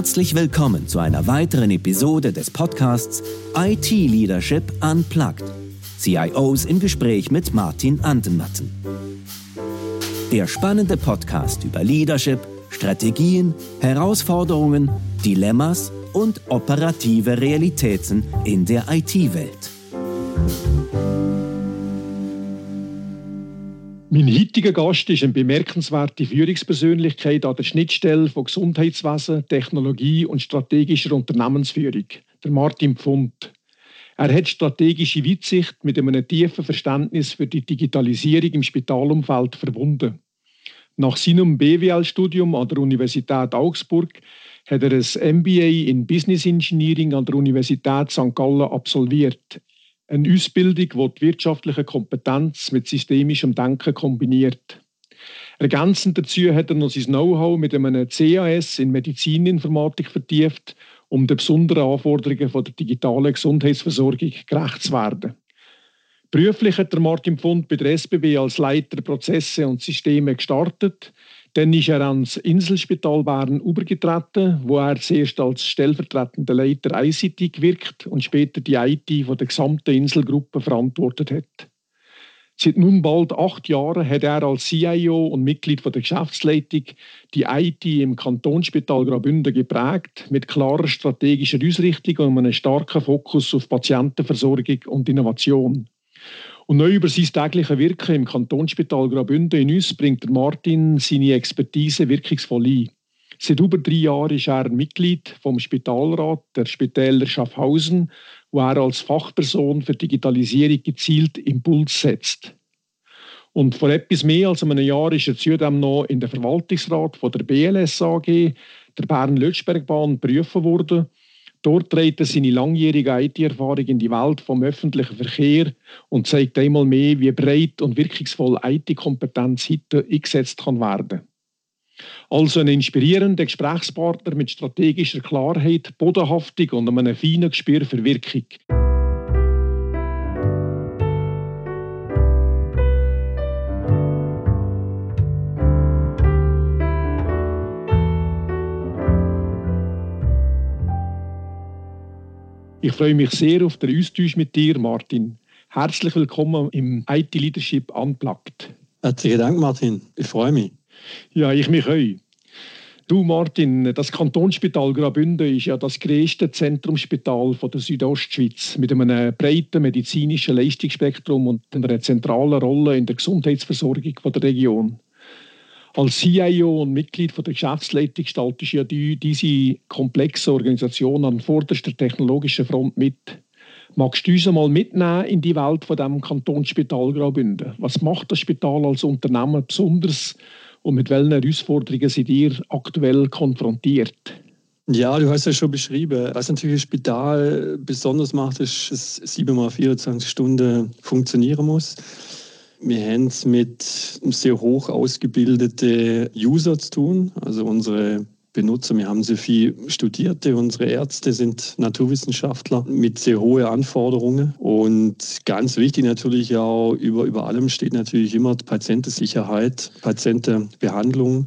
Herzlich willkommen zu einer weiteren Episode des Podcasts IT Leadership Unplugged. CIOs im Gespräch mit Martin Andermatten. Der spannende Podcast über Leadership, Strategien, Herausforderungen, Dilemmas und operative Realitäten in der IT-Welt. Mein heutiger Gast ist eine bemerkenswerte Führungspersönlichkeit an der Schnittstelle von Gesundheitswesen, Technologie und strategischer Unternehmensführung, der Martin Pfund. Er hat strategische Weitsicht mit einem tiefen Verständnis für die Digitalisierung im Spitalumfeld verbunden. Nach seinem BWL-Studium an der Universität Augsburg hat er ein MBA in Business Engineering an der Universität St. Gallen absolviert. Eine Ausbildung, die die wirtschaftliche Kompetenz mit systemischem Denken kombiniert. Ergänzend dazu hat er noch sein Know-how mit einem CAS in Medizininformatik vertieft, um den besonderen Anforderungen der digitalen Gesundheitsversorgung gerecht zu werden. Beruflich hat Martin Pfund bei der SBB als Leiter Prozesse und Systeme gestartet. Dann ist er ans Inselspital Bern übergetreten, wo er zuerst als stellvertretender Leiter ICT gewirkt und später die IT von der gesamten Inselgruppe verantwortet hat. Seit nun bald 8 Jahren hat er als CIO und Mitglied von der Geschäftsleitung die IT im Kantonsspital Graubünden geprägt, mit klarer strategischer Ausrichtung und einem starken Fokus auf Patientenversorgung und Innovation. Und neu über sein tägliches Wirken im Kantonsspital Graubünden in uns bringt Martin seine Expertise wirkungsvoll ein. Seit über 3 Jahren ist er Mitglied vom Spitalrat der Spitäler Schaffhausen, wo er als Fachperson für Digitalisierung gezielt Impuls setzt. Und vor etwas mehr als einem Jahr ist er zudem noch in den Verwaltungsrat von der BLS AG, der Bern-Lötschbergbahn, berufen worden. Dort trägt er seine langjährige IT-Erfahrung in die Welt vom öffentlichen Verkehr und zeigt einmal mehr, wie breit und wirkungsvoll IT-Kompetenz heute eingesetzt kann werden. Also ein inspirierender Gesprächspartner mit strategischer Klarheit, Bodenhaftung und einem feinen Gespür für Wirkung. Ich freue mich sehr auf den Austausch mit dir, Martin. Herzlich willkommen im IT Leadership Unplugged. Herzlichen Dank, Martin. Ich freue mich. Ja, ich mich auch. Du, Martin, das Kantonsspital Graubünden ist ja das grösste Zentrumsspital der Südostschweiz mit einem breiten medizinischen Leistungsspektrum und einer zentralen Rolle in der Gesundheitsversorgung der Region. Als CIO und Mitglied der Geschäftsleitung gestaltest du ja diese komplexe Organisation an vorderster technologischer Front mit. Magst du uns einmal mitnehmen in die Welt von dem Kantonsspital Graubünden? Was macht das Spital als Unternehmen besonders und mit welchen Herausforderungen seid ihr aktuell konfrontiert? Ja, du hast ja schon beschrieben, was natürlich das Spital besonders macht, ist, dass es 7x24 Stunden funktionieren muss. Wir haben es mit sehr hoch ausgebildeten Usern zu tun, also unsere Benutzer. Wir haben sehr viel Studierte, unsere Ärzte sind Naturwissenschaftler mit sehr hohen Anforderungen. Und ganz wichtig natürlich auch, über allem steht natürlich immer die Patientensicherheit, Patientenbehandlung,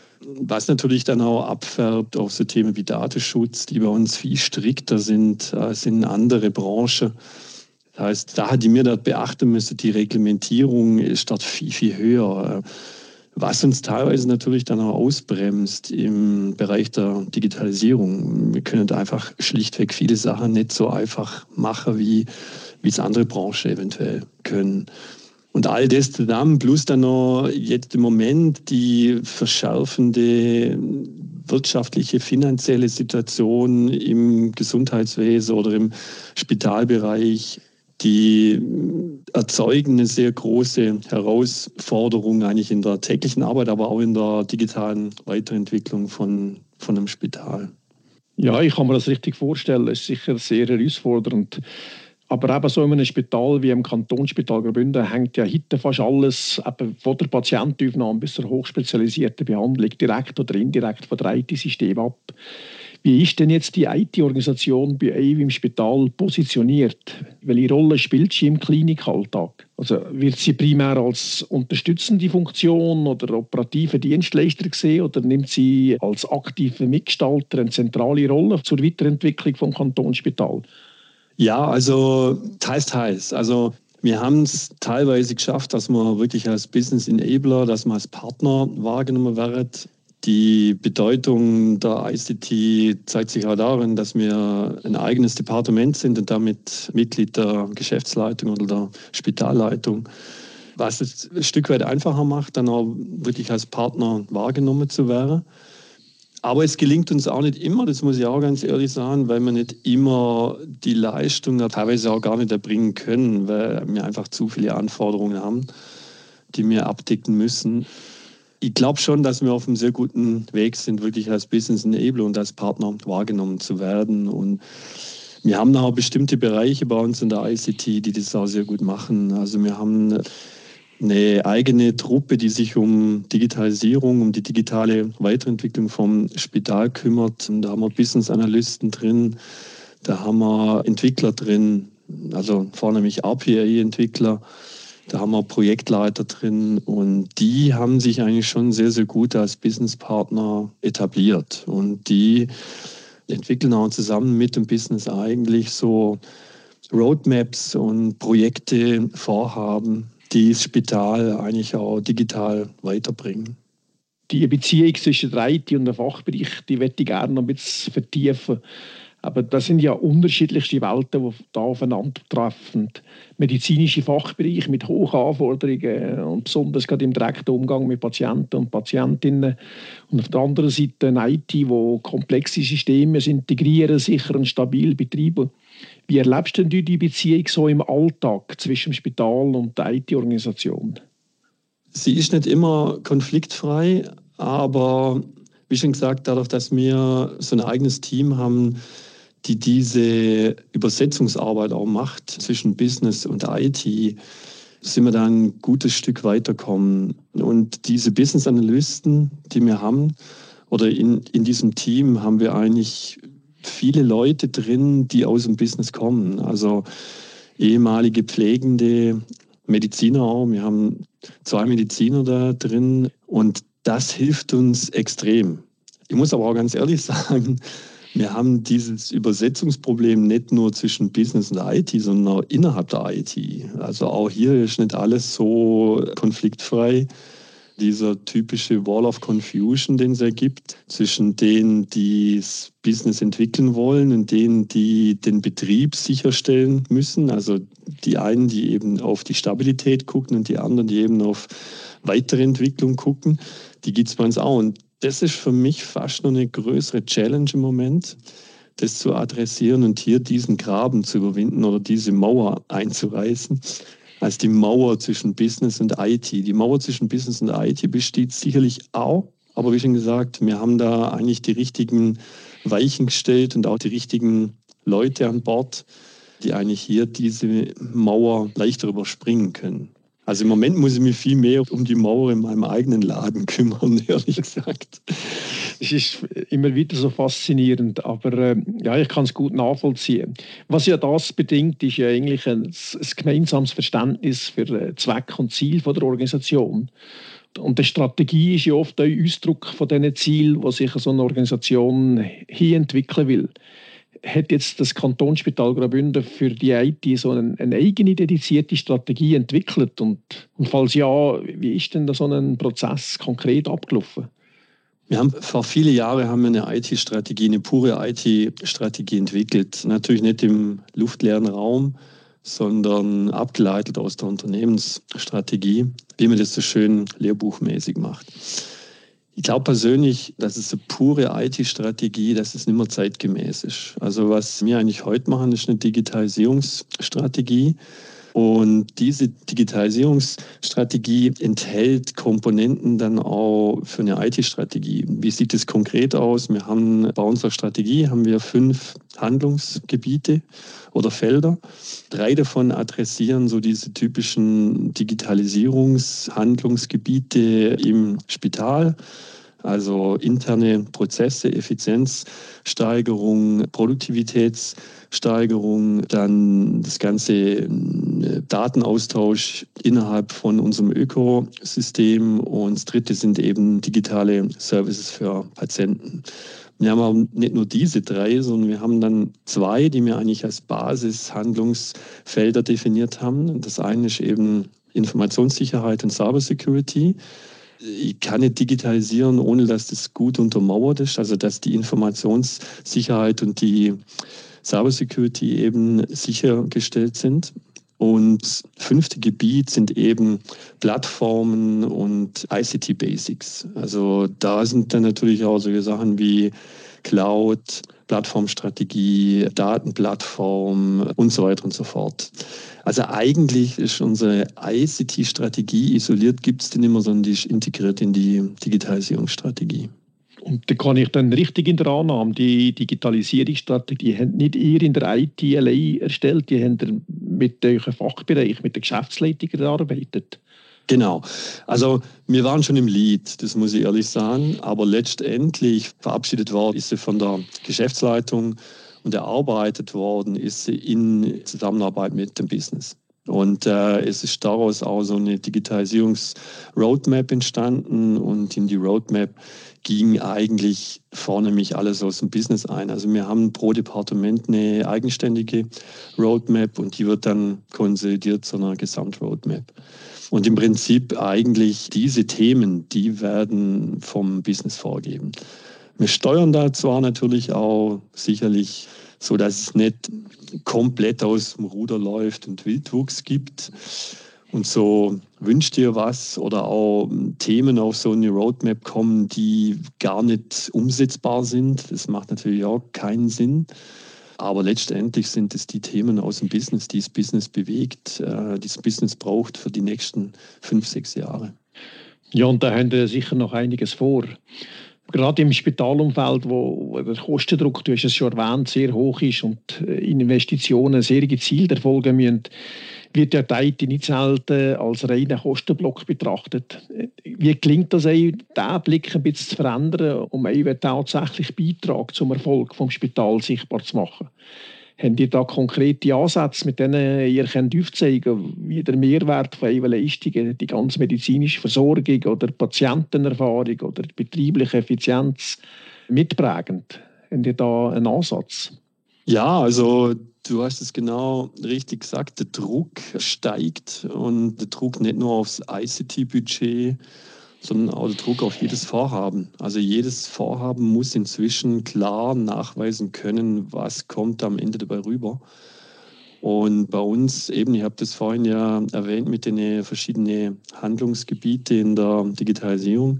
was natürlich dann auch abfärbt auf so Themen wie Datenschutz, die bei uns viel strikter sind als in andere Branchen. Das heißt, Sachen, die wir dort beachten müssen, die Reglementierung ist dort viel, viel höher. Was uns teilweise natürlich dann auch ausbremst im Bereich der Digitalisierung. Wir können einfach schlichtweg viele Sachen nicht so einfach machen, wie es andere Branchen eventuell können. Und all das zusammen, plus dann noch jetzt im Moment die verschärfende wirtschaftliche, finanzielle Situation im Gesundheitswesen oder im Spitalbereich, die erzeugen eine sehr große Herausforderung eigentlich in der täglichen Arbeit, aber auch in der digitalen Weiterentwicklung von einem Spital. Ja, ich kann mir das richtig vorstellen. Es ist sicher sehr herausfordernd. Aber eben so in einem Spital wie im Kantonsspital Graubünden hängt ja heute fast alles eben von der Patientenaufnahme bis zur hochspezialisierten Behandlung direkt oder indirekt von der IT-System ab. Wie ist denn jetzt die IT-Organisation bei euch im Spital positioniert? Welche Rolle spielt sie im Klinikalltag? Also wird sie primär als unterstützende Funktion oder operative Dienstleister gesehen oder nimmt sie als aktive Mitgestalter eine zentrale Rolle zur Weiterentwicklung vom Kantonsspital? Ja, also teils. Also wir haben es teilweise geschafft, dass man wirklich als Business Enabler, dass man als Partner wahrgenommen wird. Die Bedeutung der ICT zeigt sich auch darin, dass wir ein eigenes Departement sind und damit Mitglied der Geschäftsleitung oder der Spitalleitung, was es ein Stück weit einfacher macht, dann auch wirklich als Partner wahrgenommen zu werden. Aber es gelingt uns auch nicht immer, das muss ich auch ganz ehrlich sagen, weil wir nicht immer die Leistung teilweise auch gar nicht erbringen können, weil wir einfach zu viele Anforderungen haben, die wir abdecken müssen. Ich glaube schon, dass wir auf einem sehr guten Weg sind, wirklich als Business Enabler und als Partner wahrgenommen zu werden. Und wir haben auch bestimmte Bereiche bei uns in der ICT, die das auch sehr gut machen. Also wir haben eine eigene Truppe, die sich um Digitalisierung, um die digitale Weiterentwicklung vom Spital kümmert. Und da haben wir Business Analysten drin, da haben wir Entwickler drin, also vornehmlich RPA-Entwickler. Da haben wir Projektleiter drin und die haben sich eigentlich schon sehr, sehr gut als Businesspartner etabliert. Und die entwickeln auch zusammen mit dem Business eigentlich so Roadmaps und Projekte, Vorhaben, die das Spital eigentlich auch digital weiterbringen. Die Beziehung zwischen der IT und dem Fachbereich, die möchte ich gerne noch ein bisschen vertiefen. Aber das sind ja unterschiedlichste Welten, die da aufeinandertreffen. Medizinische Fachbereich mit hohen Anforderungen und besonders gerade im direkten Umgang mit Patienten und Patientinnen. Und auf der anderen Seite eine IT, die komplexe Systeme integrieren, sicher und stabil betreiben. Wie erlebst du denn die Beziehung so im Alltag zwischen dem Spital und der IT-Organisation? Sie ist nicht immer konfliktfrei, aber wie schon gesagt, dadurch, dass wir so ein eigenes Team haben, die diese Übersetzungsarbeit auch macht zwischen Business und IT, sind wir da ein gutes Stück weiterkommen. Und diese Business Analysten, die wir haben, oder in diesem Team haben wir eigentlich viele Leute drin, die aus dem Business kommen. Also ehemalige pflegende Mediziner auch. Wir haben 2 Mediziner da drin und das hilft uns extrem. Ich muss aber auch ganz ehrlich sagen, wir haben dieses Übersetzungsproblem nicht nur zwischen Business und IT, sondern auch innerhalb der IT. Also auch hier ist nicht alles so konfliktfrei. Dieser typische Wall of Confusion, den es ergibt, zwischen denen, die das Business entwickeln wollen und denen, die den Betrieb sicherstellen müssen. Also die einen, die eben auf die Stabilität gucken und die anderen, die eben auf weitere Entwicklung gucken, die gibt es bei uns auch. Und das ist für mich fast noch eine größere Challenge im Moment, das zu adressieren und hier diesen Graben zu überwinden oder diese Mauer einzureißen, als die Mauer zwischen Business und IT. Die Mauer zwischen Business und IT besteht sicherlich auch, aber wie schon gesagt, wir haben da eigentlich die richtigen Weichen gestellt und auch die richtigen Leute an Bord, die eigentlich hier diese Mauer leichter überspringen können. Also im Moment muss ich mich viel mehr um die Mauer in meinem eigenen Laden kümmern, ehrlich gesagt. Es ist immer wieder so faszinierend, aber ja, ich kann es gut nachvollziehen. Was ja das bedingt, ist ja eigentlich ein gemeinsames Verständnis für Zweck und Ziel von der Organisation. Und die Strategie ist ja oft ein Ausdruck von diesen Zielen, die sich so eine Organisation hin entwickeln will. Hat jetzt das Kantonsspital Graubünden für die IT so eine eigene dedizierte Strategie entwickelt? Und falls ja, wie ist denn da so ein Prozess konkret abgelaufen? Wir haben vor vielen Jahren eine IT-Strategie, eine pure IT-Strategie entwickelt. Natürlich nicht im luftleeren Raum, sondern abgeleitet aus der Unternehmensstrategie, wie man das so schön lehrbuchmäßig macht. Ich glaube persönlich, dass es eine pure IT-Strategie, dass es nicht mehr zeitgemäß ist. Also was wir eigentlich heute machen, ist eine Digitalisierungsstrategie. Und diese Digitalisierungsstrategie enthält Komponenten dann auch für eine IT-Strategie. Wie sieht es konkret aus? Wir haben bei unserer Strategie 5 Handlungsgebiete oder Felder. 3 davon adressieren so diese typischen Digitalisierungshandlungsgebiete im Spital. Also interne Prozesse, Effizienzsteigerung, Produktivitätssteigerung, dann das ganze Datenaustausch innerhalb von unserem Ökosystem und das dritte sind eben digitale Services für Patienten. Wir haben aber nicht nur diese drei, sondern wir haben dann zwei, die wir eigentlich als Basishandlungsfelder definiert haben. Das eine ist eben Informationssicherheit und Cybersecurity. Ich kann nicht digitalisieren, ohne dass das gut untermauert ist, also dass die Informationssicherheit und die Cybersecurity eben sichergestellt sind. Und das fünfte Gebiet sind eben Plattformen und ICT-Basics. Also da sind dann natürlich auch solche Sachen wie Cloud, Plattformstrategie, Datenplattform und so weiter und so fort. Also eigentlich ist unsere ICT-Strategie isoliert, gibt es die nicht mehr, sondern die ist integriert in die Digitalisierungsstrategie. Und da kann ich dann richtig in der Annahme, die Digitalisierungsstrategie habt nicht ihr in der IT allein erstellt, die habt ihr mit eurem Fachbereich, mit der Geschäftsleitung erarbeitet. Genau. Also wir waren schon im Lead, das muss ich ehrlich sagen, aber letztendlich verabschiedet worden ist sie von der Geschäftsleitung und erarbeitet worden ist sie in Zusammenarbeit mit dem Business. Und es ist daraus auch so eine Digitalisierungs-Roadmap entstanden und in die Roadmap ging eigentlich vornehmlich alles aus dem Business ein. Also wir haben pro Departement eine eigenständige Roadmap und die wird dann konsolidiert zu einer Gesamtroadmap. Und im Prinzip eigentlich diese Themen, die werden vom Business vorgegeben. Wir steuern da zwar natürlich auch sicherlich so, dass es nicht komplett aus dem Ruder läuft und Wildwuchs gibt. Und so wünscht ihr was oder auch Themen auf so eine Roadmap kommen, die gar nicht umsetzbar sind. Das macht natürlich auch keinen Sinn. Aber letztendlich sind es die Themen aus dem Business, die das Business bewegt, die das Business braucht für die nächsten 5-6 Jahre. Ja, und da haben wir sicher noch einiges vor. Gerade im Spitalumfeld, wo der Kostendruck, du hast es schon erwähnt, sehr hoch ist und Investitionen sehr gezielt erfolgen müssen, wird ja die IT nicht selten als reiner Kostenblock betrachtet. Wie gelingt das diesen Blick ein bisschen zu verändern, um einen tatsächlichen Beitrag zum Erfolg des Spitals sichtbar zu machen? Habt ihr da konkrete Ansätze, mit denen ihr aufzeigen könnt, wie der Mehrwert von euren Leistungen, die ganze medizinische Versorgung oder Patientenerfahrung oder die betriebliche Effizienz mitprägend? Habt ihr da einen Ansatz? Ja, also du hast es genau richtig gesagt, der Druck steigt und der Druck nicht nur aufs ICT-Budget, sondern auch der Druck auf jedes Vorhaben. Also jedes Vorhaben muss inzwischen klar nachweisen können, was kommt am Ende dabei rüber. Und bei uns eben, ich habe das vorhin ja erwähnt, mit den verschiedenen Handlungsgebieten in der Digitalisierung.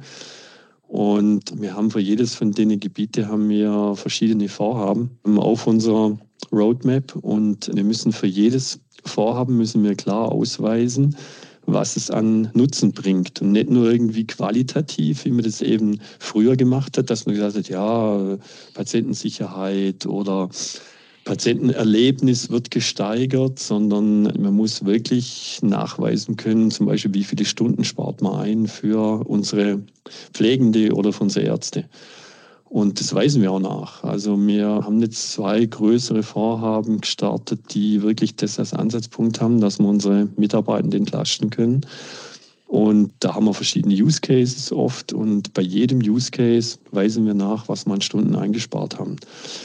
Und wir haben für jedes von den Gebieten haben wir verschiedene Vorhaben auf unserer Roadmap und wir müssen für jedes Vorhaben müssen wir klar ausweisen, was es an Nutzen bringt und nicht nur irgendwie qualitativ, wie man das eben früher gemacht hat, dass man gesagt hat, ja, Patientensicherheit oder Patientenerlebnis wird gesteigert, sondern man muss wirklich nachweisen können, zum Beispiel, wie viele Stunden spart man ein für unsere Pflegende oder für unsere Ärzte. Und das weisen wir auch nach. Also wir haben jetzt 2 größere Vorhaben gestartet, die wirklich das als Ansatzpunkt haben, dass wir unsere Mitarbeitenden entlasten können. Und da haben wir verschiedene Use Cases oft und bei jedem Use Case weisen wir nach, was wir an Stunden eingespart haben.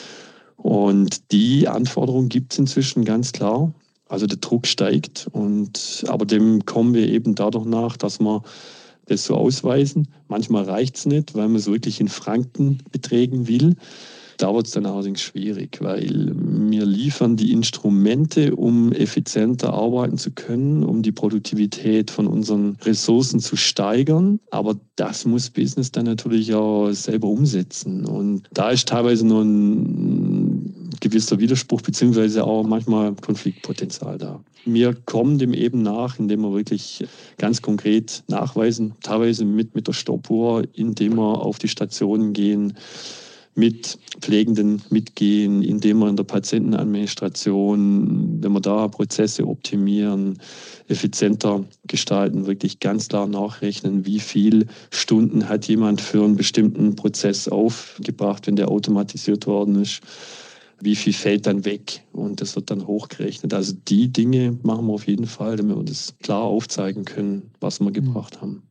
Und die Anforderung gibt es inzwischen ganz klar. Also der Druck steigt, aber dem kommen wir eben dadurch nach, dass wir das so ausweisen. Manchmal reicht es nicht, weil man es wirklich in Frankenbeträgen will. Da wird es dann allerdings schwierig, weil wir liefern die Instrumente, um effizienter arbeiten zu können, um die Produktivität von unseren Ressourcen zu steigern. Aber das muss Business dann natürlich auch selber umsetzen. Und da ist teilweise noch ein gewisser Widerspruch beziehungsweise auch manchmal Konfliktpotenzial da. Wir kommen dem eben nach, indem wir wirklich ganz konkret nachweisen, teilweise mit der Stoppuhr, indem wir auf die Stationen gehen, mit Pflegenden mitgehen, indem wir in der Patientenadministration, wenn wir da Prozesse optimieren, effizienter gestalten, wirklich ganz klar nachrechnen, wie viel Stunden hat jemand für einen bestimmten Prozess aufgebracht, wenn der automatisiert worden ist. Wie viel fällt dann weg und das wird dann hochgerechnet. Also die Dinge machen wir auf jeden Fall, damit wir das klar aufzeigen können, was wir gebracht haben.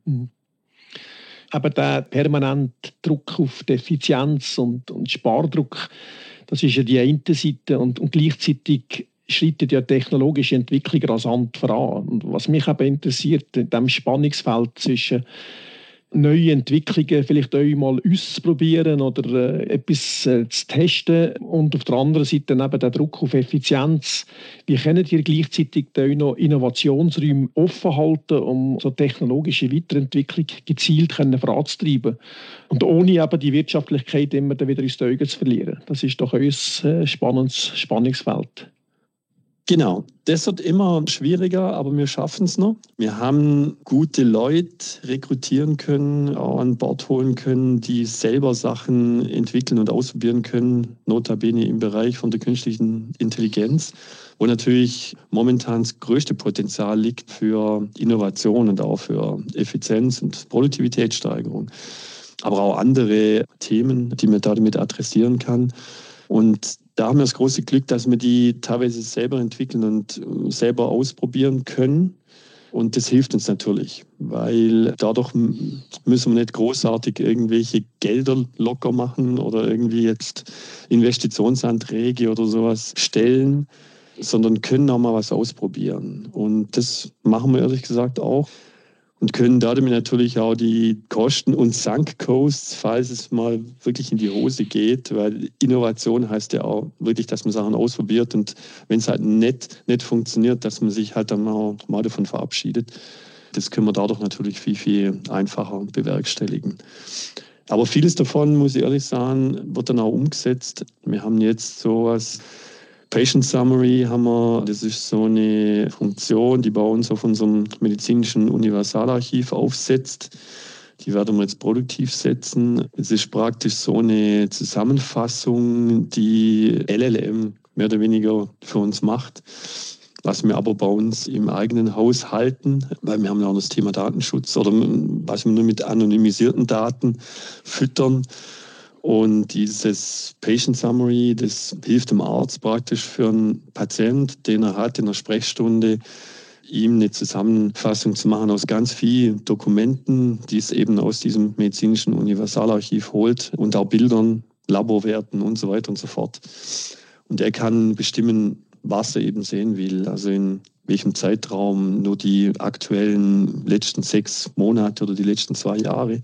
Aber der permanente Druck auf die Effizienz und Spardruck, das ist ja die eine Seite und gleichzeitig schreitet ja technologische Entwicklung rasant voran. Und was mich aber interessiert, in diesem Spannungsfeld zwischen neue Entwicklungen vielleicht auch mal auszuprobieren oder etwas zu testen und auf der anderen Seite eben der Druck auf Effizienz. Wie können ihr gleichzeitig auch noch Innovationsräume offen halten, um so technologische Weiterentwicklung gezielt voranzutreiben und ohne eben die Wirtschaftlichkeit immer wieder aus den Augen zu verlieren? Das ist doch ein spannendes Spannungsfeld. Genau, das wird immer schwieriger, aber wir schaffen es noch. Wir haben gute Leute rekrutieren können, auch an Bord holen können, die selber Sachen entwickeln und ausprobieren können, notabene im Bereich von der künstlichen Intelligenz, wo natürlich momentan das größte Potenzial liegt für Innovation und auch für Effizienz und Produktivitätssteigerung. Aber auch andere Themen, die man damit adressieren kann. Und da haben wir das große Glück, dass wir die teilweise selber entwickeln und selber ausprobieren können. Und das hilft uns natürlich, weil dadurch müssen wir nicht großartig irgendwelche Gelder locker machen oder irgendwie jetzt Investitionsanträge oder sowas stellen, sondern können auch mal was ausprobieren. Und das machen wir ehrlich gesagt auch. Und können damit natürlich auch die Kosten und Sunk-Costs, falls es mal wirklich in die Hose geht, weil Innovation heißt ja auch wirklich, dass man Sachen ausprobiert und wenn es halt nicht funktioniert, dass man sich halt dann mal davon verabschiedet. Das können wir dadurch natürlich viel, viel einfacher bewerkstelligen. Aber vieles davon, muss ich ehrlich sagen, wird dann auch umgesetzt. Wir haben jetzt sowas. Patient Summary haben wir, das ist so eine Funktion, die bei uns auf unserem medizinischen Universalarchiv aufsetzt. Die werden wir jetzt produktiv setzen. Es ist praktisch so eine Zusammenfassung, die LLM mehr oder weniger für uns macht, was wir aber bei uns im eigenen Haus halten, weil wir haben ja auch das Thema Datenschutz oder was wir nur mit anonymisierten Daten füttern. Und dieses Patient Summary, das hilft dem Arzt praktisch für einen Patient, den er hat in der Sprechstunde, ihm eine Zusammenfassung zu machen aus ganz vielen Dokumenten, die es eben aus diesem medizinischen Universalarchiv holt und auch Bildern, Laborwerten und so weiter und so fort. Und er kann bestimmen, was er eben sehen will, also in welchem Zeitraum, nur die aktuellen letzten 6 Monate oder die letzten 2 Jahre.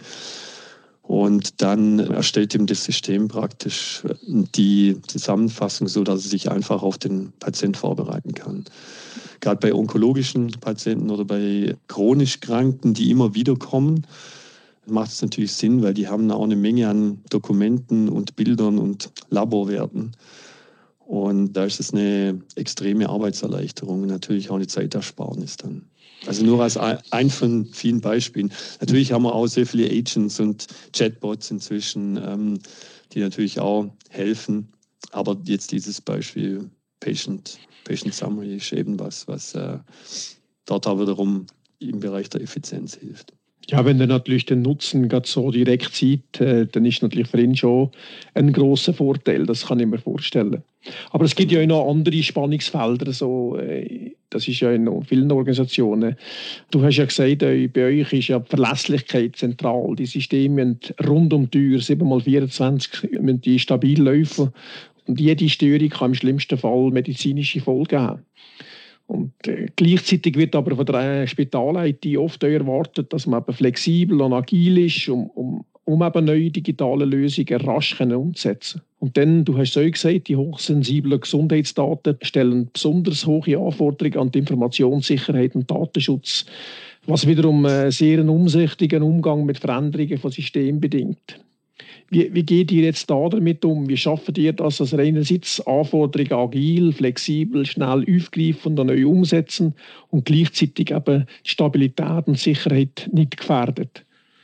Und dann erstellt ihm das System praktisch die Zusammenfassung, so dass er sich einfach auf den Patient vorbereiten kann. Gerade bei onkologischen Patienten oder bei chronisch Kranken, die immer wieder kommen, macht es natürlich Sinn, weil die haben auch eine Menge an Dokumenten und Bildern und Laborwerten. Und da ist es eine extreme Arbeitserleichterung, natürlich auch eine Zeitersparnis dann. Also nur als ein von vielen Beispielen. Natürlich haben wir auch sehr viele Agents und Chatbots inzwischen, die natürlich auch helfen. Aber jetzt dieses Beispiel Patient Summary ist eben was dort auch wiederum im Bereich der Effizienz hilft. Ja, wenn er natürlich den Nutzen gerade so direkt sieht, dann ist natürlich für ihn schon ein grosser Vorteil, das kann ich mir vorstellen. Aber es gibt ja auch noch andere Spannungsfelder, so, das ist ja in vielen Organisationen. Du hast ja gesagt, bei euch ist ja die Verlässlichkeit zentral. Die Systeme müssen rund um die Tür, 7x24, müssen die stabil laufen. Und jede Störung kann im schlimmsten Fall medizinische Folgen haben. Und gleichzeitig wird aber von der Spital-IT oft erwartet, dass man eben flexibel und agil ist, um eben neue digitale Lösungen rasch umzusetzen. Und dann, du hast es auch gesagt, die hochsensiblen Gesundheitsdaten stellen besonders hohe Anforderungen an die Informationssicherheit und Datenschutz, was wiederum einen sehr umsichtigen Umgang mit Veränderungen von Systemen bedingt. Wie geht ihr jetzt damit um? Wie schafft ihr das, dass ihr einerseits Anforderungen agil, flexibel, schnell aufgreifen und neu umsetzen und gleichzeitig eben die Stabilität und Sicherheit nicht gefährdet?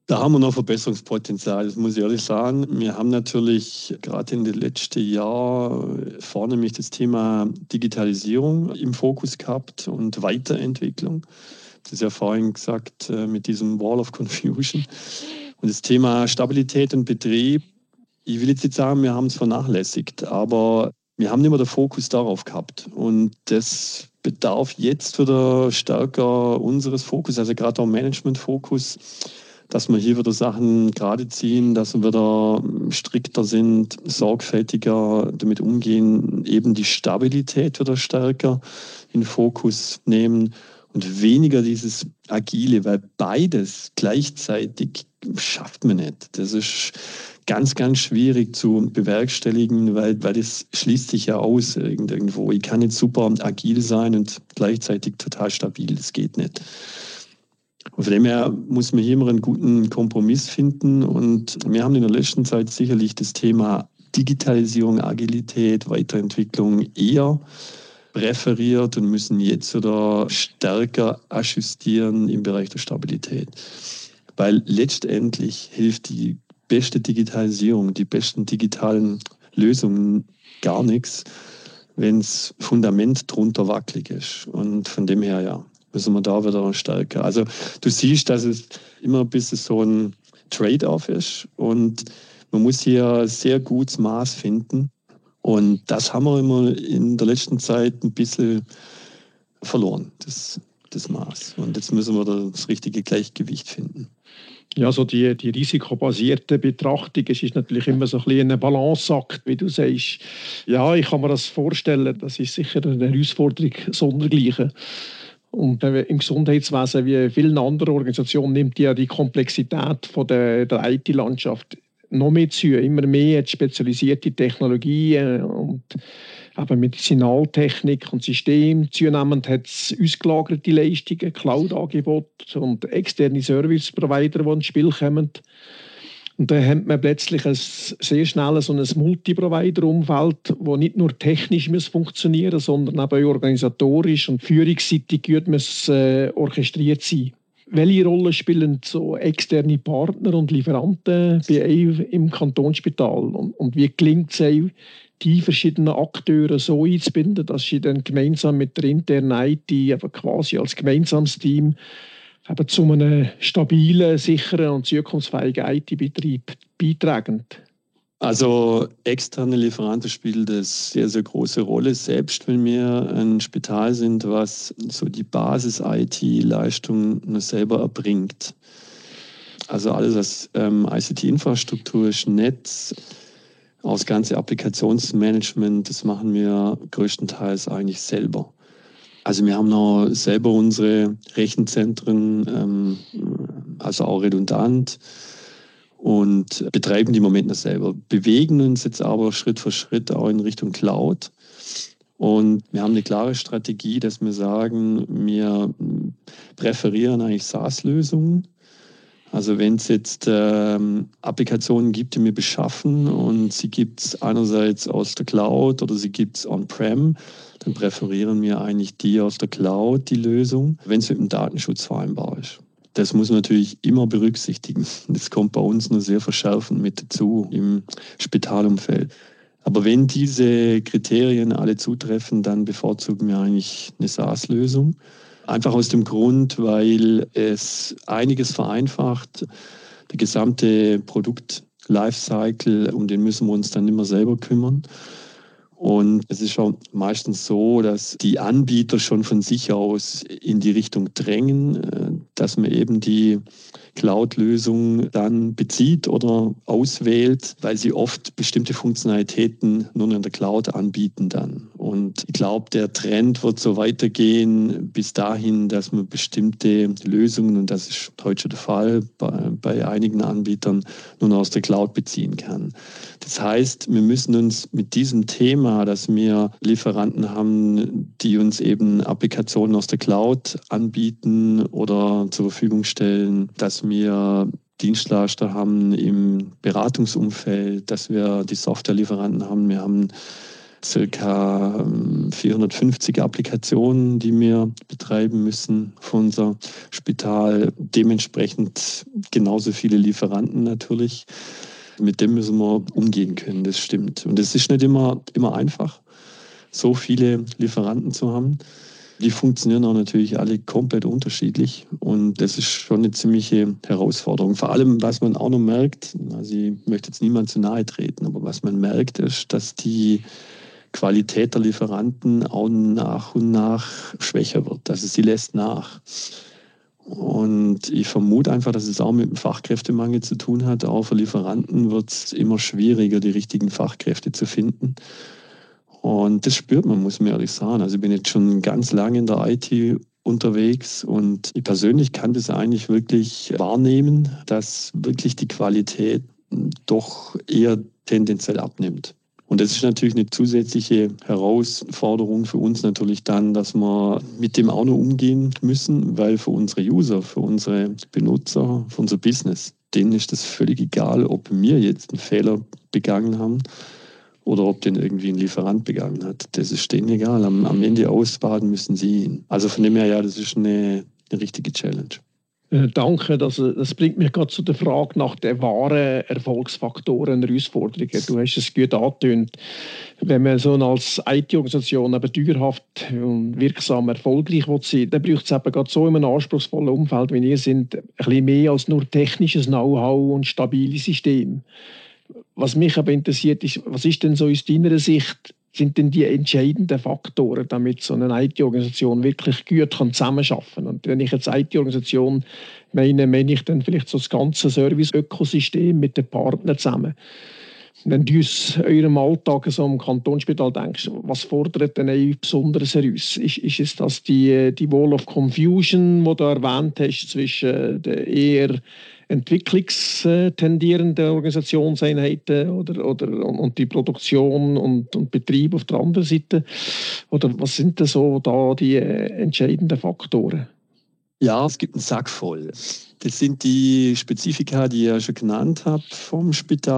Da haben wir noch Verbesserungspotenzial, das muss ich ehrlich sagen. Wir haben natürlich gerade in den letzten Jahren vornehmlich das Thema Digitalisierung im Fokus gehabt und Weiterentwicklung. Das ist ja vorhin gesagt mit diesem Wall of Confusion. Und das Thema Stabilität und Betrieb, ich will jetzt nicht sagen, wir haben es vernachlässigt, aber wir haben immer den Fokus darauf gehabt. Und das bedarf jetzt wieder stärker unseres Fokus, also gerade auch Management-Fokus, dass wir hier wieder Sachen gerade ziehen, dass wir wieder strikter sind, sorgfältiger damit umgehen, eben die Stabilität wieder stärker in den Fokus nehmen und weniger dieses Agile, weil beides gleichzeitig schafft man nicht. Das ist ganz, ganz schwierig zu bewerkstelligen, weil das schließt sich ja aus irgendwo. Ich kann nicht super agil sein und gleichzeitig total stabil. Das geht nicht. Und von dem her muss man hier immer einen guten Kompromiss finden. Und wir haben in der letzten Zeit sicherlich das Thema Digitalisierung, Agilität, Weiterentwicklung eher präferiert und müssen jetzt wieder stärker ajustieren im Bereich der Stabilität. Weil letztendlich hilft die beste Digitalisierung, die besten digitalen Lösungen gar nichts, wenn das Fundament drunter wackelig ist. Und von dem her, ja, müssen wir da wieder stärker. Also du siehst, dass es immer ein bisschen so ein Trade-off ist und man muss hier sehr gutes Maß finden. Und das haben wir immer in der letzten Zeit ein bisschen verloren, das Maß. Und jetzt müssen wir das richtige Gleichgewicht finden. Ja, so die risikobasierte Betrachtung, es ist natürlich immer so ein bisschen ein Balanceakt, wie du sagst. Ja, ich kann mir das vorstellen, das ist sicher eine Herausforderung sondergleichen. Und im Gesundheitswesen, wie vielen anderen Organisationen, nimmt ja die Komplexität von der IT-Landschaft noch mehr zu. Immer mehr spezialisierte Technologien und eben Medizinaltechnik und System. Zunehmend hat es ausgelagerte Leistungen, Cloud-Angebote und externe Service-Provider, die ins Spiel kommen. Und dann hat man plötzlich sehr schnell so ein Multi-Provider-Umfeld, das nicht nur technisch funktionieren muss, sondern eben organisatorisch und führungsseitig muss orchestriert sein. Welche Rolle spielen so externe Partner und Lieferanten bei euch im Kantonsspital? Und wie gelingt es, die verschiedenen Akteure so einzubinden, dass sie dann gemeinsam mit der internen IT eben quasi als gemeinsames Team eben zu einem stabilen, sicheren und zukunftsfähigen IT-Betrieb beitragen? Also externe Lieferanten spielen eine sehr, sehr große Rolle, selbst wenn wir ein Spital sind, was so die Basis-IT-Leistung nur selber erbringt. Also alles, was ICT-Infrastruktur ist, Netz, auch das ganze Applikationsmanagement, das machen wir größtenteils eigentlich selber. Also wir haben noch selber unsere Rechenzentren, also auch redundant, und betreiben die im Moment noch selber. Bewegen uns jetzt aber Schritt für Schritt auch in Richtung Cloud. Und wir haben eine klare Strategie, dass wir sagen, wir präferieren eigentlich SaaS-Lösungen. Also wenn es jetzt Applikationen gibt, die wir beschaffen und sie gibt es einerseits aus der Cloud oder sie gibt es on-prem, dann präferieren wir eigentlich die aus der Cloud, die Lösung, wenn es mit dem Datenschutz vereinbar ist. Das muss man natürlich immer berücksichtigen. Das kommt bei uns nur sehr verschärfend mit dazu im Spitalumfeld. Aber wenn diese Kriterien alle zutreffen, dann bevorzugen wir eigentlich eine SaaS-Lösung. Einfach aus dem Grund, weil es einiges vereinfacht. Der gesamte Produkt-Lifecycle, um den müssen wir uns dann immer selber kümmern. Und es ist auch meistens so, dass die Anbieter schon von sich aus in die Richtung drängen, dass man eben die Cloud-Lösung dann bezieht oder auswählt, weil sie oft bestimmte Funktionalitäten nur noch in der Cloud anbieten dann. Und ich glaube, der Trend wird so weitergehen bis dahin, dass man bestimmte Lösungen, und das ist heute schon der Fall bei einigen Anbietern, nur noch aus der Cloud beziehen kann. Das heißt, wir müssen uns mit diesem Thema, dass wir Lieferanten haben, die uns eben Applikationen aus der Cloud anbieten oder zur Verfügung stellen, dass wir Dienstleister haben im Beratungsumfeld, dass wir die Softwarelieferanten haben. Wir haben circa 450 Applikationen, die wir betreiben müssen für unser Spital. Dementsprechend genauso viele Lieferanten natürlich. Mit dem müssen wir umgehen können, das stimmt. Und es ist nicht immer einfach, so viele Lieferanten zu haben. Die funktionieren auch natürlich alle komplett unterschiedlich und das ist schon eine ziemliche Herausforderung. Vor allem, was man auch noch merkt, also ich möchte jetzt niemand zu nahe treten, aber was man merkt, ist, dass die Qualität der Lieferanten auch nach und nach schwächer wird. Also sie lässt nach. Und ich vermute einfach, dass es auch mit dem Fachkräftemangel zu tun hat. Auch für Lieferanten wird es immer schwieriger, die richtigen Fachkräfte zu finden. Und das spürt man, muss man ehrlich sagen. Also ich bin jetzt schon ganz lange in der IT unterwegs und ich persönlich kann das eigentlich wirklich wahrnehmen, dass wirklich die Qualität doch eher tendenziell abnimmt. Und das ist natürlich eine zusätzliche Herausforderung für uns natürlich dann, dass wir mit dem auch noch umgehen müssen, weil für unsere User, für unsere Benutzer, für unser Business, denen ist das völlig egal, ob wir jetzt einen Fehler begangen haben oder ob den irgendwie ein Lieferant begangen hat. Das ist denen egal. Am Ende ausbaden müssen sie ihn. Also von dem her, ja, das ist eine richtige Challenge. Danke, das bringt mich gerade zu der Frage nach den wahren Erfolgsfaktoren und Herausforderungen. Du hast es gut angetönt. Wenn man so als IT-Organisation eben dauerhaft und wirksam erfolgreich sein will, dann braucht es eben gerade so in einem anspruchsvollen Umfeld, wie ihr seid, ein bisschen mehr als nur technisches Know-how und stabile Systeme. Was mich aber interessiert ist, was ist denn so aus deiner Sicht, sind denn die entscheidenden Faktoren, damit so eine IT-Organisation wirklich gut zusammenarbeiten kann? Und wenn ich jetzt IT-Organisation meine ich dann vielleicht so das ganze Service-Ökosystem mit den Partnern zusammen. Wenn du aus eurem Alltag so am Kantonsspital denkst, was fordert denn euch besonders heraus? Ist es das die Wall of Confusion, die du erwähnt hast, zwischen den eher entwicklungstendierenden Organisationseinheiten und die Produktion und Betrieb auf der anderen Seite? Oder was sind denn so da die entscheidenden Faktoren? Ja, es gibt einen Sack voll. Das sind die Spezifika, die ich ja schon genannt habe vom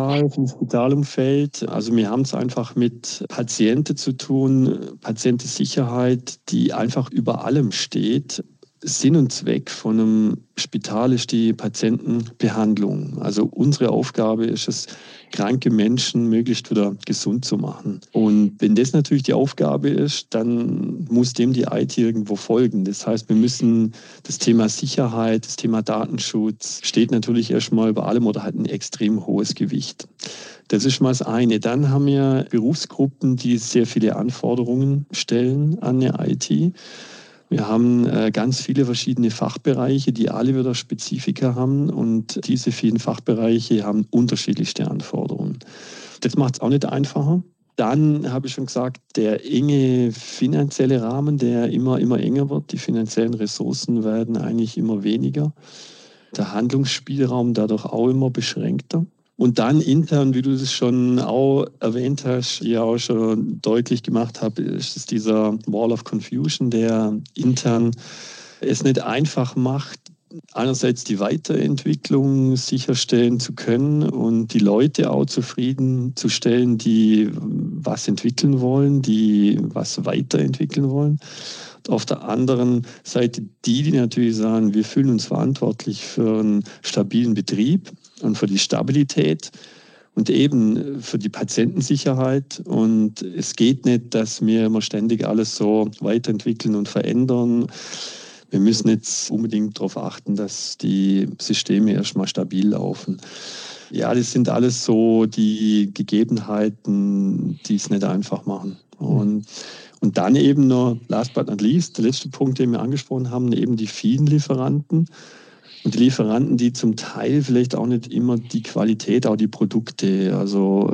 Spitalumfeld. Also wir haben es einfach mit Patienten zu tun, Patientensicherheit, die einfach über allem steht. Sinn und Zweck von einem Spital ist die Patientenbehandlung. Also unsere Aufgabe ist es, kranke Menschen möglichst wieder gesund zu machen. Und wenn das natürlich die Aufgabe ist, dann muss dem die IT irgendwo folgen. Das heißt, wir müssen das Thema Sicherheit, das Thema Datenschutz steht natürlich erstmal über allem oder hat ein extrem hohes Gewicht. Das ist mal das eine. Dann haben wir Berufsgruppen, die sehr viele Anforderungen stellen an eine IT. Wir haben ganz viele verschiedene Fachbereiche, die alle wieder Spezifika haben und diese vielen Fachbereiche haben unterschiedlichste Anforderungen. Das macht es auch nicht einfacher. Dann habe ich schon gesagt, der enge finanzielle Rahmen, der immer enger wird. Die finanziellen Ressourcen werden eigentlich immer weniger. Der Handlungsspielraum dadurch auch immer beschränkter. Und dann intern, wie du es schon auch erwähnt hast, ja auch schon deutlich gemacht habe, ist es dieser Wall of Confusion, der intern es nicht einfach macht, einerseits die Weiterentwicklung sicherstellen zu können und die Leute auch zufriedenzustellen, die was entwickeln wollen, die was weiterentwickeln wollen. Und auf der anderen Seite die natürlich sagen, wir fühlen uns verantwortlich für einen stabilen Betrieb und für die Stabilität und eben für die Patientensicherheit. Und es geht nicht, dass wir immer ständig alles so weiterentwickeln und verändern. Wir müssen jetzt unbedingt darauf achten, dass die Systeme erstmal stabil laufen. Ja, das sind alles so die Gegebenheiten, die es nicht einfach machen. Und dann eben noch, last but not least, der letzte Punkt, den wir angesprochen haben, eben die vielen Lieferanten. Und die Lieferanten, die zum Teil vielleicht auch nicht immer die Qualität, auch die Produkte, also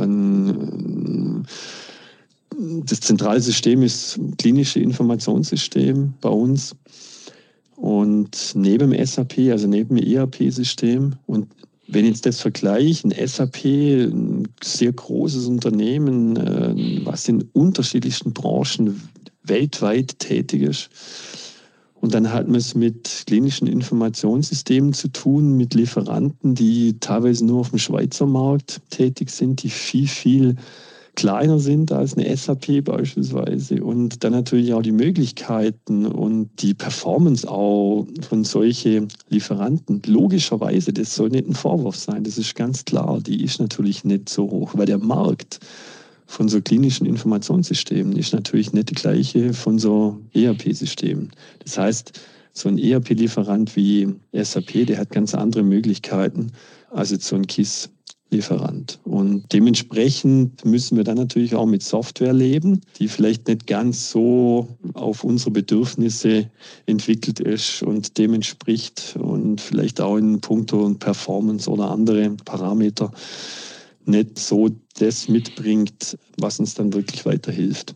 das zentrale System ist ein klinisches Informationssystem bei uns. Und neben dem SAP, also neben dem ERP-System, und wenn ich jetzt das vergleiche, ein SAP, ein sehr großes Unternehmen, was in unterschiedlichsten Branchen weltweit tätig ist, und dann hat man es mit klinischen Informationssystemen zu tun, mit Lieferanten, die teilweise nur auf dem Schweizer Markt tätig sind, die viel kleiner sind als eine SAP beispielsweise und dann natürlich auch die Möglichkeiten und die Performance auch von solchen Lieferanten. Logischerweise, das soll nicht ein Vorwurf sein, das ist ganz klar, die ist natürlich nicht so hoch, weil der Markt von so klinischen Informationssystemen ist natürlich nicht der gleiche von so ERP-Systemen. Das heißt, so ein ERP-Lieferant wie SAP, der hat ganz andere Möglichkeiten als jetzt so ein KISS-Lieferant. Und dementsprechend müssen wir dann natürlich auch mit Software leben, die vielleicht nicht ganz so auf unsere Bedürfnisse entwickelt ist und dem entspricht und vielleicht auch in puncto Performance oder andere Parameter nicht so das mitbringt, was uns dann wirklich weiterhilft.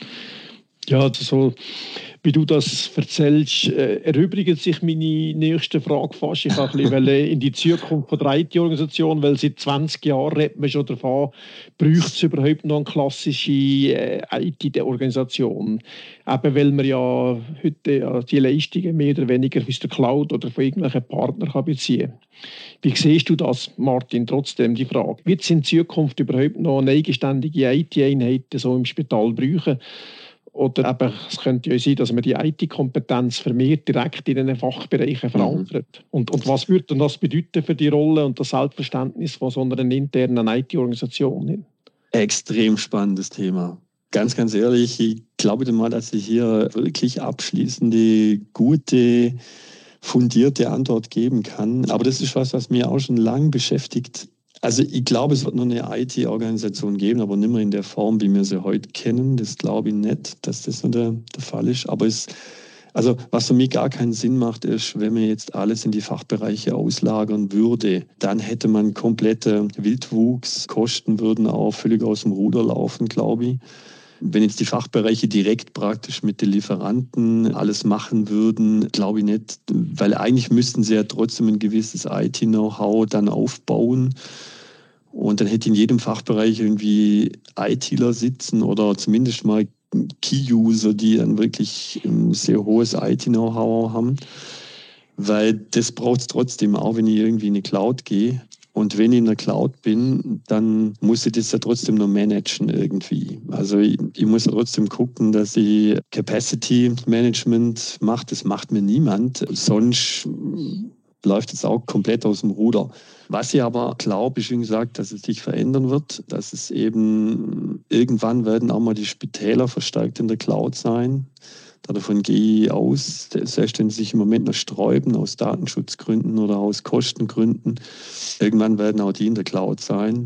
Ja, also so wie du das erzählst, erübrigt sich meine nächste Frage fast. Ich habe ein bisschen in die Zukunft von der IT-Organisation, weil seit 20 Jahren redet man schon davon, braucht es überhaupt noch eine klassische IT-Organisation? Eben weil man ja heute die Leistungen mehr oder weniger aus der Cloud oder von irgendwelchen Partnern beziehen kann. Wie siehst du das, Martin, trotzdem die Frage? Wird es in Zukunft überhaupt noch eine eigenständige IT-Einheiten so im Spital brauchen? Oder eben, es könnte ja sein, dass man die IT-Kompetenz vermehrt direkt in den Fachbereichen verankert. Und was würde denn das bedeuten für die Rolle und das Selbstverständnis von so einer internen IT-Organisation? Extrem spannendes Thema. Ganz, ganz ehrlich, ich glaube mal, dass ich hier wirklich abschließende, gute, fundierte Antwort geben kann. Aber das ist was mir auch schon lange beschäftigt. Also ich glaube, es wird noch eine IT-Organisation geben, aber nicht mehr in der Form, wie wir sie heute kennen. Das glaube ich nicht, dass das noch der Fall ist. Aber was für mich gar keinen Sinn macht, ist, wenn man jetzt alles in die Fachbereiche auslagern würde, dann hätte man komplette Wildwuchs, Kosten würden auch völlig aus dem Ruder laufen, glaube ich. Wenn jetzt die Fachbereiche direkt praktisch mit den Lieferanten alles machen würden, glaube ich nicht, weil eigentlich müssten sie ja trotzdem ein gewisses IT-Know-how dann aufbauen. Und dann hätte in jedem Fachbereich irgendwie ITler sitzen oder zumindest mal Key-User, die dann wirklich ein sehr hohes IT-Know-how haben. Weil das braucht es trotzdem, auch wenn ich irgendwie in eine Cloud gehe. Und wenn ich in der Cloud bin, dann muss ich das ja trotzdem noch managen irgendwie. Also ich muss ja trotzdem gucken, dass ich Capacity Management mache. Das macht mir niemand. Sonst läuft es auch komplett aus dem Ruder. Was ich aber glaube, ist, wie gesagt, dass es sich verändern wird. Dass es eben irgendwann werden auch mal die Spitäler verstärkt in der Cloud sein. Davon gehe ich aus, selbst wenn sie sich im Moment noch sträuben, aus Datenschutzgründen oder aus Kostengründen. Irgendwann werden auch die in der Cloud sein.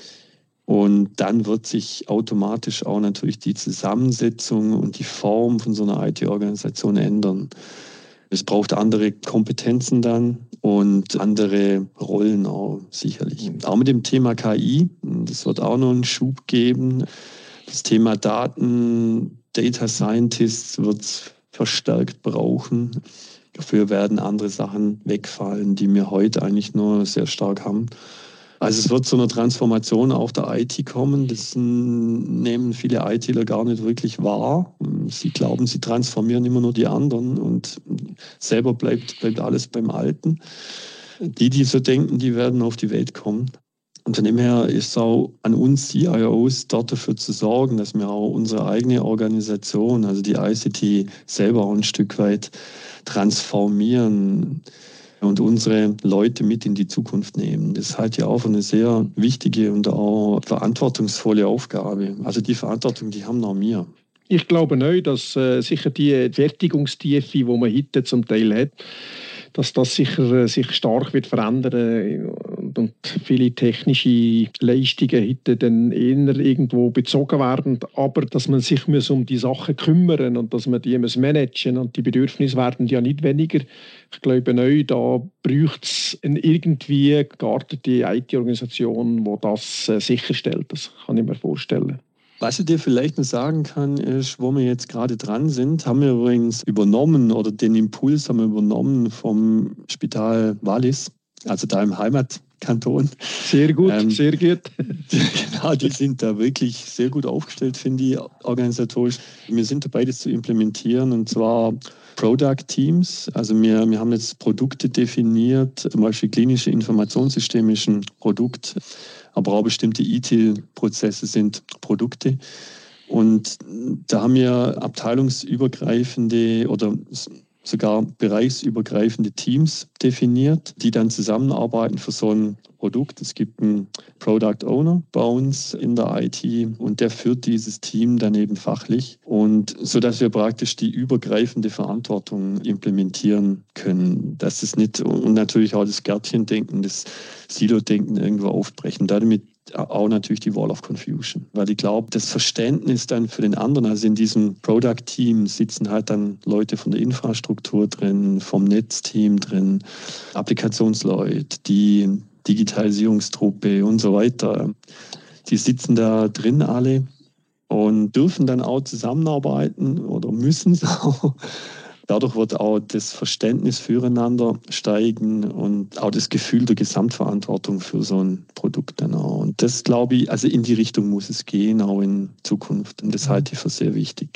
Und dann wird sich automatisch auch natürlich die Zusammensetzung und die Form von so einer IT-Organisation ändern. Es braucht andere Kompetenzen dann und andere Rollen auch sicherlich. Auch mit dem Thema KI, das wird auch noch einen Schub geben. Das Thema Daten, Data Scientists wird es verstärkt brauchen. Dafür werden andere Sachen wegfallen, die wir heute eigentlich nur sehr stark haben. Also es wird zu einer Transformation auch der IT kommen. Das nehmen viele ITler gar nicht wirklich wahr. Sie glauben, sie transformieren immer nur die anderen und selber bleibt alles beim Alten. Die so denken, die werden auf die Welt kommen. Und von dem her ist es auch an uns CIOs, dort dafür zu sorgen, dass wir auch unsere eigene Organisation, also die ICT, selber auch ein Stück weit transformieren und unsere Leute mit in die Zukunft nehmen. Das halte ich auch für eine sehr wichtige und auch verantwortungsvolle Aufgabe. Also die Verantwortung, die haben auch wir. Ich glaube nicht, dass sicher die Fertigungstiefe, die man heute zum Teil hat, dass das sicher sich stark wird verändern und viele technische Leistungen heute dann eher irgendwo bezogen werden, aber dass man sich um die Sachen kümmern und dass man die managen und die Bedürfnisse werden ja nicht weniger. Ich glaube nicht, da braucht es eine irgendwie geartete IT-Organisation, die das sicherstellt. Das kann ich mir vorstellen. Was ich dir vielleicht noch sagen kann, ist, wo wir jetzt gerade dran sind, haben wir übrigens übernommen oder den Impuls haben wir übernommen vom Spital Wallis, also da im Heimatkanton. Sehr gut, sehr gut. Genau, die sind da wirklich sehr gut aufgestellt, finde ich, organisatorisch. Wir sind dabei, das zu implementieren und zwar Product Teams. Also wir haben jetzt Produkte definiert, zum Beispiel klinische Informationssysteme ist ein Produkt, aber auch bestimmte IT-Prozesse sind Produkte. Und da haben wir abteilungsübergreifende oder sogar bereichsübergreifende Teams definiert, die dann zusammenarbeiten für so ein Produkt. Es gibt einen Product Owner bei uns in der IT und der führt dieses Team dann eben fachlich und so dass wir praktisch die übergreifende Verantwortung implementieren können. Dass es nicht und natürlich auch das Gärtchendenken, das Silo-Denken irgendwo aufbrechen. Damit auch natürlich die Wall of Confusion. Weil ich glaube, das Verständnis dann für den anderen, also in diesem Product-Team sitzen halt dann Leute von der Infrastruktur drin, vom Netzteam drin, Applikationsleute, die Digitalisierungstruppe und so weiter. Die sitzen da drin alle und dürfen dann auch zusammenarbeiten oder müssen es auch. Dadurch wird auch das Verständnis füreinander steigen und auch das Gefühl der Gesamtverantwortung für so ein Produkt dann auch. Und das glaube ich, also in die Richtung muss es gehen, auch in Zukunft. Und das halte ich für sehr wichtig.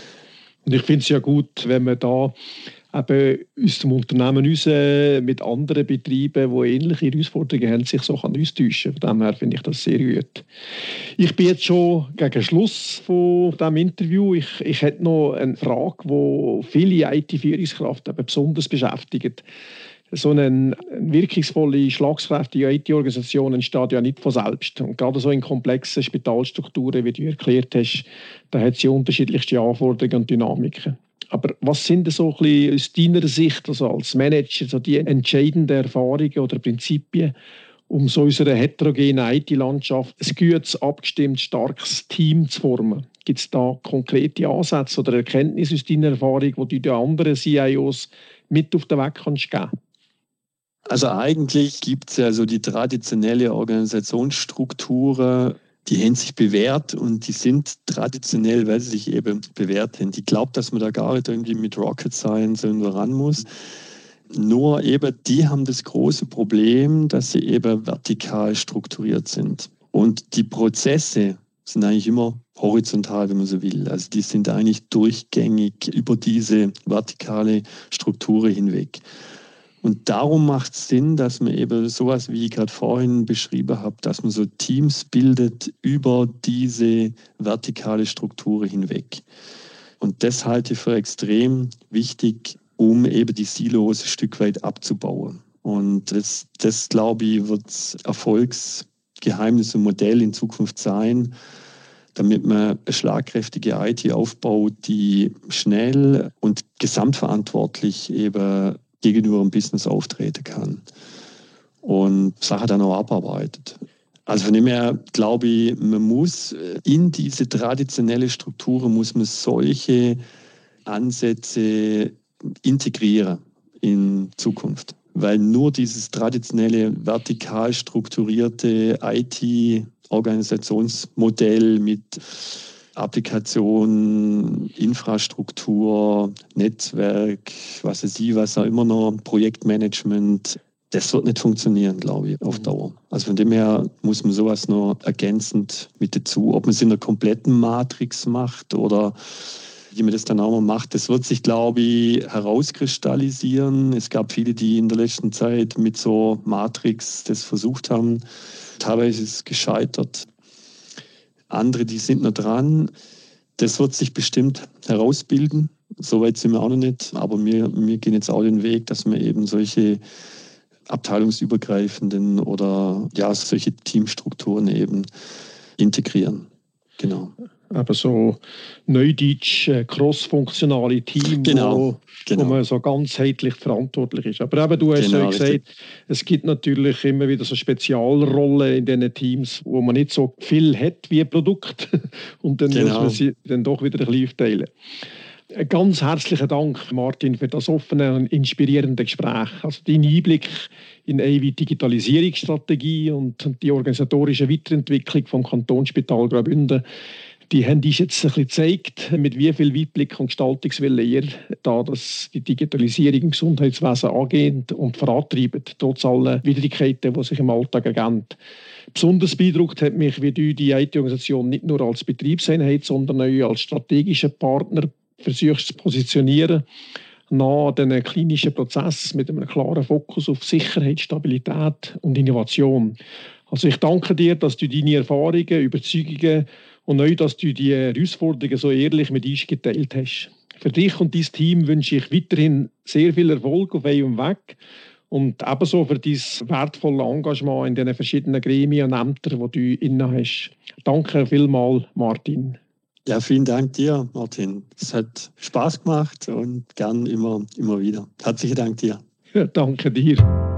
Und ich finde es ja gut, wenn man da eben aus dem Unternehmen raus mit anderen Betrieben, die ähnliche Herausforderungen haben, sich so austauschen kann. Von dem her finde ich das sehr gut. Ich bin jetzt schon gegen Schluss von diesem Interview. Ich hätte noch eine Frage, die viele IT-Führungskräfte besonders beschäftigt. So eine wirkungsvolle, schlagskräftige IT-Organisation entsteht ja nicht von selbst. Und gerade so in komplexen Spitalstrukturen, wie du erklärt hast, da hat es ja unterschiedlichste Anforderungen und Dynamiken. Aber was sind denn so ein bisschen aus deiner Sicht, also als Manager, so die entscheidenden Erfahrungen oder Prinzipien, um so unsere heterogene IT-Landschaft ein gutes, abgestimmt, starkes Team zu formen? Gibt es da konkrete Ansätze oder Erkenntnisse aus deiner Erfahrung, die du den anderen CIOs mit auf den Weg kannst geben? Also eigentlich gibt es ja so die traditionelle Organisationsstrukturen, die haben sich bewährt und die sind traditionell, weil sie sich eben bewährt haben. Ich glaube, dass man da gar nicht irgendwie mit Rocket Science irgendwo ran muss. Nur eben, die haben das große Problem, dass sie eben vertikal strukturiert sind. Und die Prozesse sind eigentlich immer horizontal, wenn man so will. Also die sind eigentlich durchgängig über diese vertikale Struktur hinweg. Und darum macht es Sinn, dass man eben sowas, wie ich gerade vorhin beschrieben habe, dass man so Teams bildet über diese vertikale Struktur hinweg. Und das halte ich für extrem wichtig, um eben die Silos ein Stück weit abzubauen. Und das glaube ich, wird das Erfolgsgeheimnis und Modell in Zukunft sein, damit man eine schlagkräftige IT aufbaut, die schnell und gesamtverantwortlich eben gegenüber dem Business auftreten kann und Sachen dann auch abarbeitet. Also von dem her glaube ich, man muss in diese traditionelle Struktur muss man solche Ansätze integrieren in Zukunft. Weil nur dieses traditionelle, vertikal strukturierte IT-Organisationsmodell mit Applikation, Infrastruktur, Netzwerk, was auch immer noch, Projektmanagement, das wird nicht funktionieren, glaube ich, auf Dauer. Also von dem her muss man sowas noch ergänzend mit dazu. Ob man es in der kompletten Matrix macht oder wie man das dann auch mal macht, das wird sich, glaube ich, herauskristallisieren. Es gab viele, die in der letzten Zeit mit so Matrix das versucht haben. Teilweise ist es gescheitert. Andere, die sind noch dran. Das wird sich bestimmt herausbilden. Soweit sind wir auch noch nicht. Aber wir gehen jetzt auch den Weg, dass wir eben solche abteilungsübergreifenden oder ja, solche Teamstrukturen eben integrieren. Genau. Aber so neudeutsch crossfunktionale Team, wo man so ganzheitlich verantwortlich ist. Aber eben, du hast ja gesagt, es gibt natürlich immer wieder so Spezialrollen in diesen Teams, wo man nicht so viel hat wie ein Produkt. Und dann muss man sie dann doch wieder ein bisschen aufteilen. Ganz herzlichen Dank, Martin, für das offene und inspirierende Gespräch. Also dein Einblick in eine Digitalisierungsstrategie und die organisatorische Weiterentwicklung vom Kantonsspital Graubünden, die haben uns jetzt ein bisschen gezeigt, mit wie viel Weitblick und Gestaltungswille ihr da die Digitalisierung im Gesundheitswesen angeht und vorantreibt, trotz aller Widrigkeiten, die sich im Alltag ergeben. Besonders beeindruckt hat mich, wie du die IT-Organisation nicht nur als Betriebseinheit, sondern auch als strategischen Partner versuchst zu positionieren. an diesen klinischen Prozess mit einem klaren Fokus auf Sicherheit, Stabilität und Innovation. Also ich danke dir, dass du deine Erfahrungen, Überzeugungen und auch, dass du die Herausforderungen so ehrlich mit uns geteilt hast. Für dich und dein Team wünsche ich weiterhin sehr viel Erfolg auf eurem Weg und ebenso für dein wertvolle Engagement in den verschiedenen Gremien und Ämtern, die du inne hast. Danke vielmals, Martin. Ja, vielen Dank dir, Martin. Es hat Spaß gemacht und gern immer wieder. Herzlichen Dank dir. Ja, danke dir.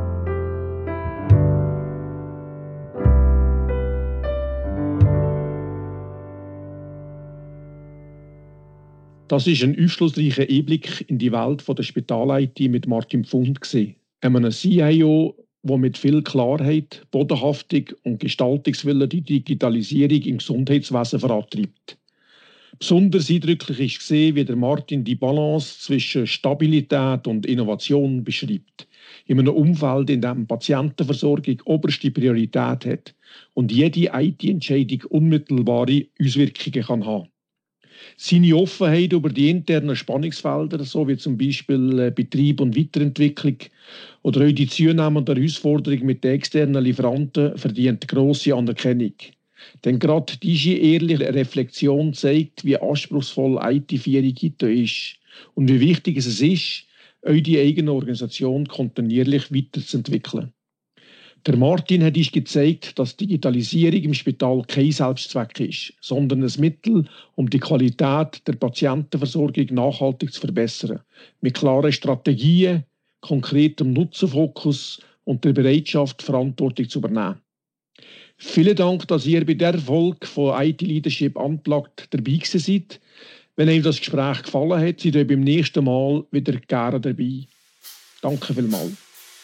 Das war ein aufschlussreicher Einblick in die Welt der Spital-IT mit Martin Pfund. Einem CIO, der mit viel Klarheit, Bodenhaftung und Gestaltungswillen die Digitalisierung im Gesundheitswesen vorantreibt. Besonders eindrücklich ist gesehen, wie der Martin die Balance zwischen Stabilität und Innovation beschreibt. In einem Umfeld, in dem Patientenversorgung oberste Priorität hat und jede IT-Entscheidung unmittelbare Auswirkungen kann haben. Seine Offenheit über die internen Spannungsfelder, so wie zum Beispiel Betrieb und Weiterentwicklung oder auch die zunehmende Herausforderung mit den externen Lieferanten, verdient grosse Anerkennung. Denn gerade diese ehrliche Reflexion zeigt, wie anspruchsvoll IT-Führung heute ist und wie wichtig es ist, auch die eigene Organisation kontinuierlich weiterzuentwickeln. Der Martin hat uns gezeigt, dass Digitalisierung im Spital kein Selbstzweck ist, sondern ein Mittel, um die Qualität der Patientenversorgung nachhaltig zu verbessern. Mit klaren Strategien, konkretem Nutzenfokus und der Bereitschaft, Verantwortung zu übernehmen. Vielen Dank, dass ihr bei der Folge von IT Leadership Unplugged dabei seid. Wenn euch das Gespräch gefallen hat, seid ihr beim nächsten Mal wieder gerne dabei. Danke vielmals.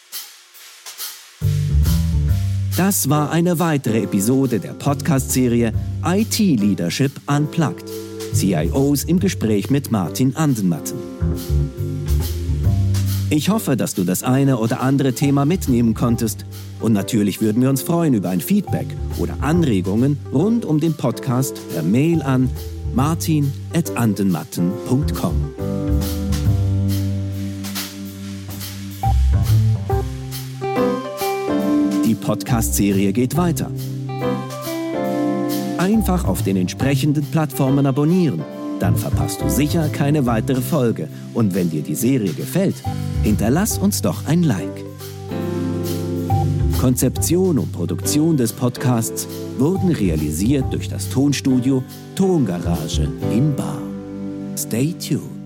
Das war eine weitere Episode der Podcast-Serie IT Leadership Unplugged. CIOs im Gespräch mit Martin Andermatten. Ich hoffe, dass du das eine oder andere Thema mitnehmen konntest. Und natürlich würden wir uns freuen über ein Feedback oder Anregungen rund um den Podcast per Mail an martin@andermatten.com. Die Podcast-Serie geht weiter. Einfach auf den entsprechenden Plattformen abonnieren, dann verpasst du sicher keine weitere Folge. Und wenn dir die Serie gefällt, hinterlass uns doch ein Like. Konzeption und Produktion des Podcasts wurden realisiert durch das Tonstudio Tongarage in Bar. Stay tuned.